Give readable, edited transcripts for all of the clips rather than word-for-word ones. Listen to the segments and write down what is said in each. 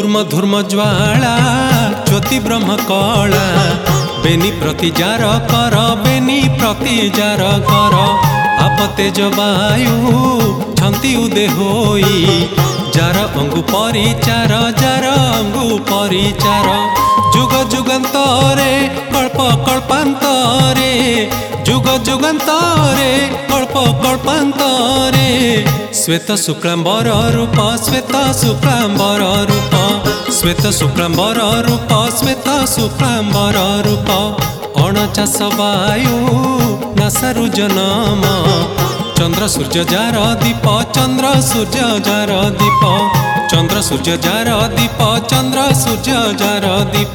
धूर्म धूर्म ज्वाला ज्योति ब्रह्म कला बेनी प्रति जार कर बेनी प्रति जार कर आप तेज वायु छंती उदे होई जार अंगु परिचार जार अंगु परिचार जुग जुगंतरे कल्प कल्पांतरे जुग जुगंतरे कल्प कल्पांतरे श्वेत शुक्लांबर रूप श्वेत शुक्लांबर रूप श्वेत शुक्लांबर रूप श्वेत शुक्लांबर रूप अणचाश वायु नासारु जन्म चंद्र सूर्य जार दीप चंद्र सूर्य जार दीप चंद्र सूर्य जार दीप चंद्र सूर्य जार दीप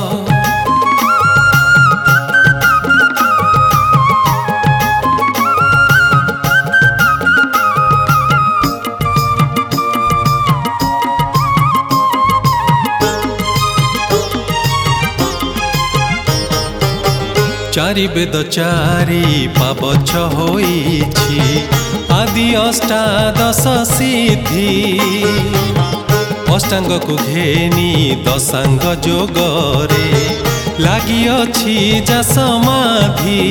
चारि वेद चारि पावछ होइछि आदि अष्टादश सिद्धि अष्टांग को घेनी दशांग जोगरे लागि अछि जा समाधि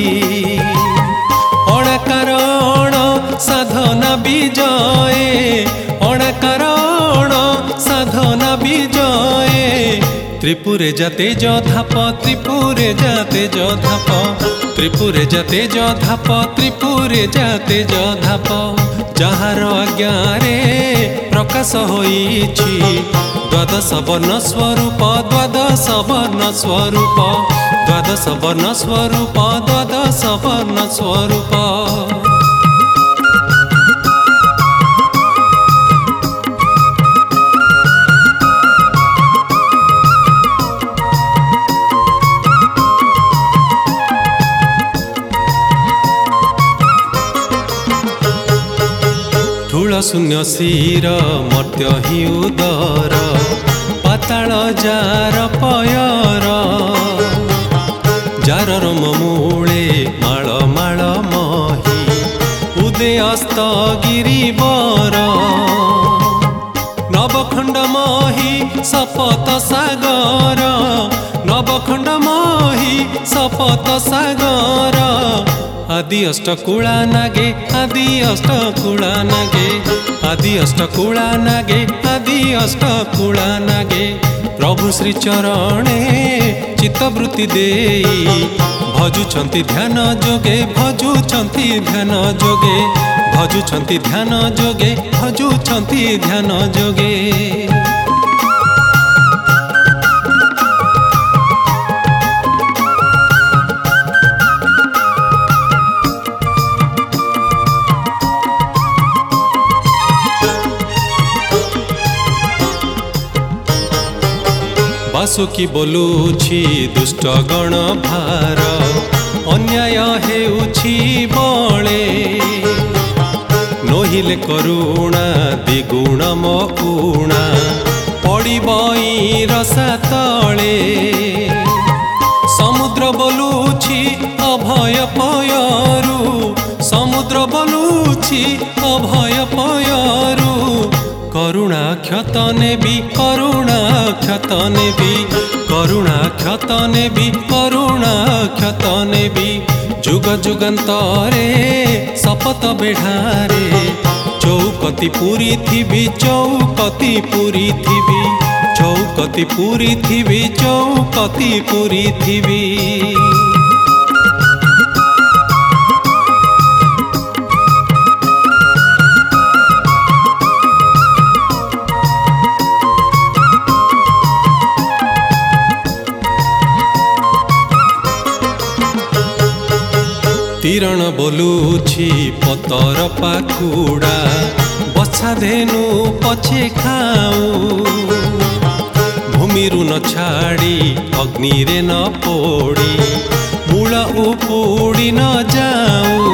अणाकारण साधना विजये अणाकारण साधना विजये त्रिपुरे जाते जधाप त्रिपुरे जाते जधाप त्रिपुरे जाते जधाप त्रिपुरे जाते जधाप जहार आज्ञारे प्रकाश होइछि द्वादश वर्ण स्वरूप द्वादश वर्ण स्वरूप द्वादश वर्ण स्वरूप द्वादश वर्ण स्वरूप शून्य शिर मर्त्य हि उदर पाताल जार पयर जार रम मूले माळ माळ मही उदे अस्त गिरिवर नवखंड मही सपत सागर नवखंड मही सपत सागर आदि अष्टकुला नागे आदि अष्टकुला नागे आदि अष्टकुला नागे आदि अष्टकुला नागे प्रभु श्री चरणे चित्तवृत्ति देई भजुछंती ध्यान जोगे भजुछंती ध्यान जोगे भजुछंती ध्यान जोगे भजुछंती ध्यान जोगे बासुकी बोलुछि दुष्ट गण भार अन्याय हेउछि बळे नोहिले करुणा द्विगुण मऊणा पड़िबई रसा तले समुद्र बोलुछि अभय पयरु समुद्र बोलुछि अभय पयरु करुणा क्षत नेबी करुणा क्षत नेबी करुणा क्षत नेबी करुणा क्षत नेबी जुग जुगंतरे शपथ बेढ़ारे चौकती पूरी थिबी चौकती पूरी थिबी चौकती पूरी थिबी चौकती पूरी थिबी तीरण बोलुछि पतर पाखुड़ा बछा धेनु पछे खाऊ भूमिरु न छाड़ी अग्नि रे न पोड़ी मूल उपुड़ी न जाऊ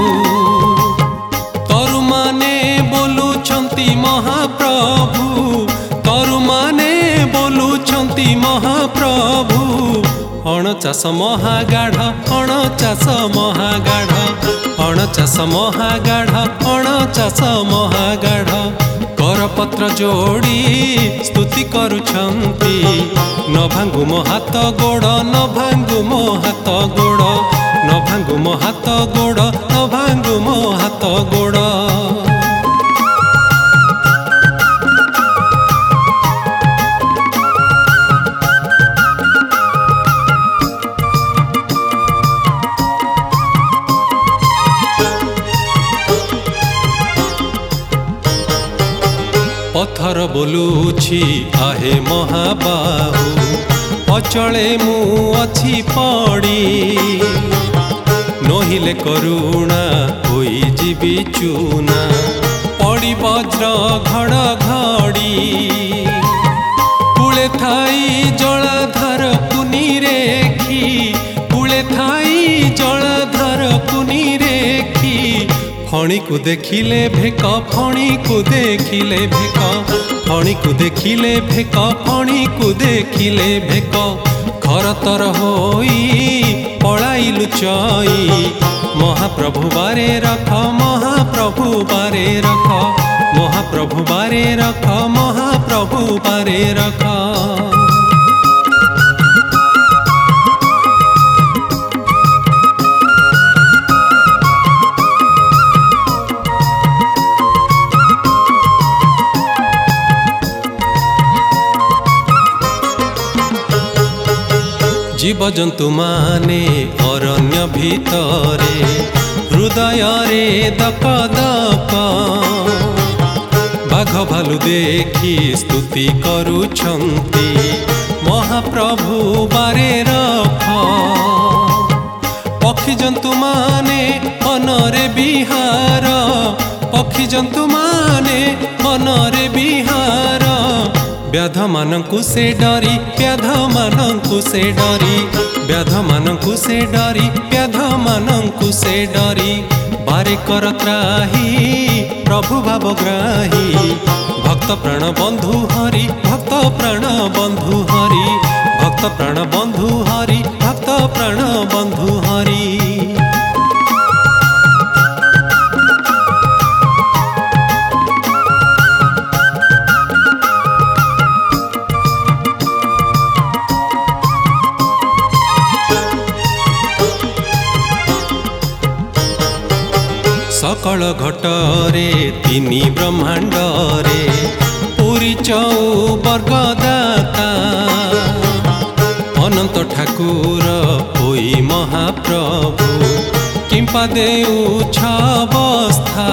तरुमाने बोलुछंती महाप्रभु तरुमाने बोलुछंती महाप्रभु अणचाश महागाढ़ अणचाश महागाढ़ अणचाश महागाढ़ अणचाश महागाढ़ कर ପତ୍ର ଯୋଡ଼ି ସ୍ତୁତି କରୁଛନ୍ତି। ନ ଭାଙ୍ଗୁ ମୋ ହାତ ଗୋଡ଼, ନ ଭାଙ୍ଗୁ ମୋ ହାତ ଗୋଡ଼, ନ ଭାଙ୍ଗୁ ମୋ ହାତ ଗୋଡ଼, ନ ଭାଙ୍ଗୁ ମୋ ହାତ ଗୋଡ଼। ପଥର ବୋଲୁଛି ଆହେ ମହାବାହୁ, ଅଚଳେ ମୁଁ ଅଛି ପଡ଼ି। ନହିଲେ କରୁଣା ହୋଇଯିବି ଚୁନା, ପଡ଼ି ବଜ୍ର ଘଡ଼ଘଡ଼ି। କୂଳେ ଥାଇ ଜଳାଧାରକୁ ନିରେଖି, କୂଳେ ଥାଇ ଜଳାଧାରକୁ ନିରେଖି। ଫଣିକୁ ଦେଖିଲେ ଭେକ, ଫଣିକୁ ଦେଖିଲେ ଭେକ, ଫଣିକୁ ଦେଖିଲେ ଭେକ, ଫଣିକୁ ଦେଖିଲେ ଭେକ। ଖରତର ହୋଇ ପଳାଇଲୁ ଚଇ, ମହାପ୍ରଭୁ ବାରେ ରଖ, ମହାପ୍ରଭୁ ବାରେ ରଖ, ମହାପ୍ରଭୁ ବାରେ ରଖ, ମହାପ୍ରଭୁ ବାରେ ରଖ। জীবজন্তু মানে অরণ্য ভিতরে, হৃদୟରେ দক দক। বাঘ ভালু দেখি স্তুতি କରୁଛନ୍ତି, মহাপ্রভু বারে রখ। পক্ষী জন্তু মানে মନରେ বিহার, পক্ষী জন্তু মানে মନରେ বিহার। ବ୍ୟାଧ ମାନଙ୍କୁ ସେ ଡରି, ବ୍ୟାଧ ମାନଙ୍କୁ ସେ ଡରି, ବ୍ୟାଧ ମାନଙ୍କୁ ସେ ଡରି, ବ୍ୟାଧ ମାନଙ୍କୁ ସେ ଡରି। ବାରେ କର ତ୍ରାହି ପ୍ରଭୁ ଭାବଗ୍ରାହୀ, ଭକ୍ତ ପ୍ରାଣ ବନ୍ଧୁ ହରି, ଭକ୍ତ ପ୍ରାଣ ବନ୍ଧୁ ହରି, ଭକ୍ତ ପ୍ରାଣ ବନ୍ଧୁ ହରି, ଭକ୍ତ ପ୍ରାଣ ବନ୍ଧୁ ହରି। सकल घटरे तिनी ब्रह्मांडरे, पुरी चौवर्गदाता। अनंत ठाकुर होई महाप्रभु, किंपा देउछ अवस्था।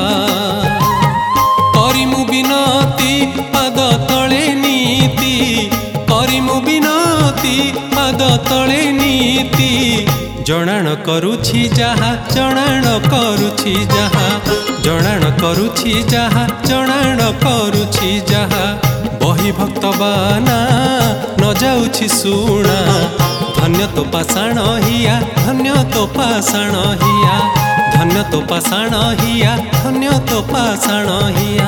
करिमु बिनती पाद तले नीति, करिमु बिनती पाद तले नीति। जणाण करुछि जाहा, जणाण करुछि जाहा, जणाण करुछि जाहा, जणाण करुछि जाहा। बही भक्तबाना न जाउछि सुना, धन्य तो पाषाण हिया, धन्य तो पाषाण हिया, धन्य तो पाषाण हिया, धन्य तो पाषाण हिया।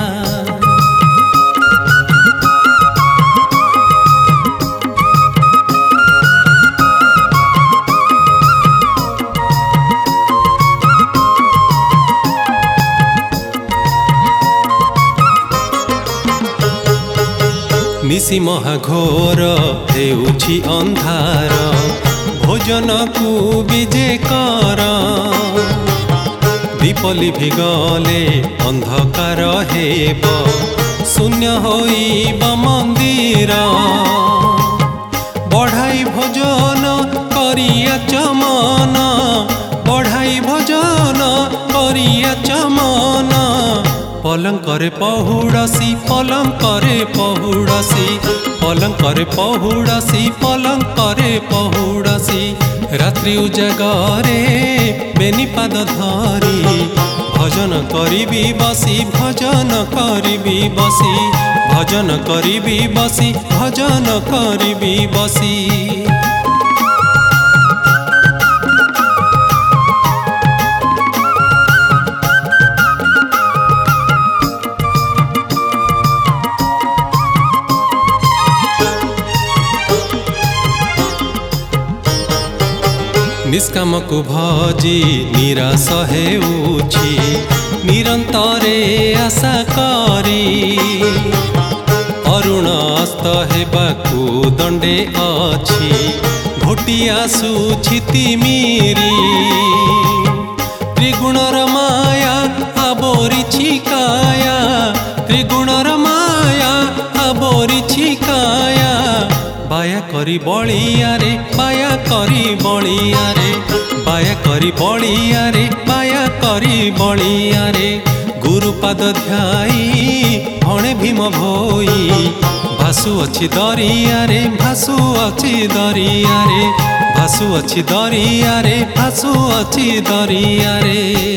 निसी महाघोर हेउछि अंधार, भोजन को विजे कर। दीपली भिगले अंधकार हेब, शून्य होइब मंदिर। बढ़ाई भोजन करिया चमन, बढ़ाई भोजन करिया चमन। पलंकरे पहुड़सी, पलंकरे पहुड़सी, पलंकरे पहुड़सी, पलंकरे पहुड़सी। रात्रि उजागरे बेनिपाद धरी, भजन करिबी बसी, भजन करिबी बसी, भजन करिबी बसी, भजन करिबी बसी। निष्काम को भजी निराश हेउछि, निरंतरे आशा करी अरुण अस्त हेबाकू दंडे अछि घोटी आसुछि तिमिरी त्रिगुणर माया आबोरिछि काया त्रिगुणर माया आबोरिछि काया बाया करी बलिया रे बाया करी बलिया रे बाया करी बलिया रे बाया करी बलिया रे गुरुपाद ध्याई भणे भीम भोई भासु अछि दरिया रे भासु अछि दरिया रे भासु अछि दरिया रे भासु अछि दरिया रे।